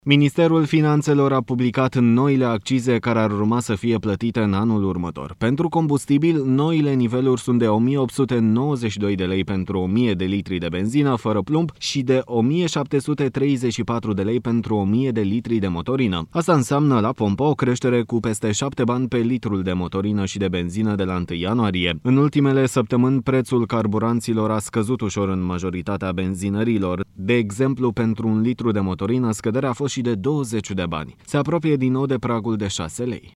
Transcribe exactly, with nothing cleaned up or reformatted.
Ministerul Finanțelor a publicat noile accize care ar urma să fie plătite în anul următor. Pentru combustibil, noile niveluri sunt de o mie opt sute nouăzeci și doi de lei pentru o mie de litri de benzină fără plumb și de o mie șapte sute treizeci și patru de lei pentru o mie de litri de motorină. Asta înseamnă la pompă o creștere cu peste șapte bani pe litrul de motorină și de benzină de la întâi ianuarie. În ultimele săptămâni, prețul carburanților a scăzut ușor în majoritatea benzinărilor. De exemplu, pentru un litru de motorină, scăderea a fost și de douăzeci de bani. Se apropie din nou de pragul de șase lei.